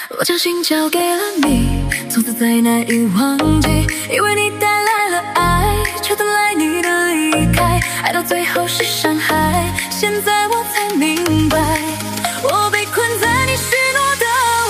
我将心交给了你，从此再难以忘记。以为你带来了爱，却等来你的离开，爱到最后是伤害。现在我才明白，我被困在你许诺的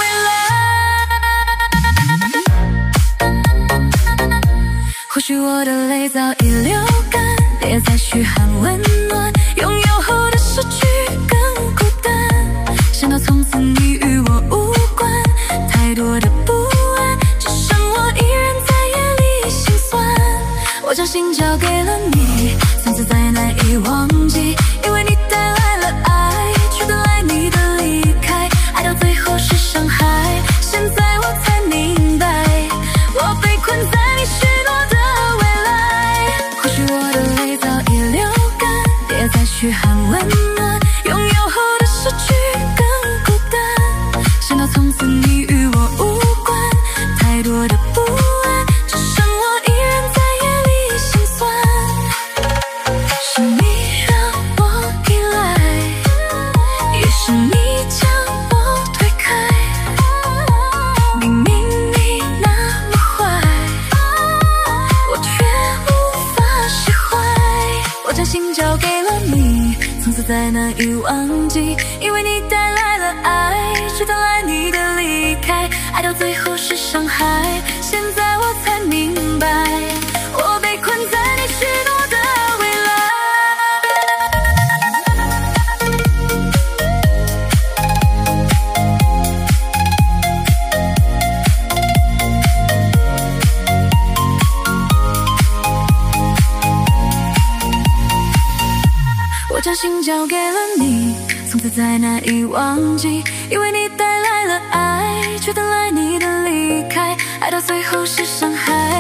未来。或许我的泪早已流干，别再嘘寒问暖，拥有后的失去更孤单。想到从此你与我无关，太多的不安，只剩我一人在夜里心酸。我将心交给了你，从此再难以忘记。因为你带来了爱，却等来你的离开，爱到最后是伤害。现在我才明白，我被困在你许诺的未来。或许我的泪早已流干，别再嘘寒问暖，拥有后的失去更孤单。想到从此你与我无关，太多的不安，只剩我一人在夜里心酸。是你让我依赖，也是你将我推开。明明你那么坏，我却无法释怀。我将心交给了你，从此再难以忘记。因为你带来了爱，却等来你的离开，爱到最后是伤害。现在我才明白，我被困在你许诺的未来。我将心交给了你，从此再难以忘记。因为你带来了爱，却等来你的离开，爱到最后是伤害。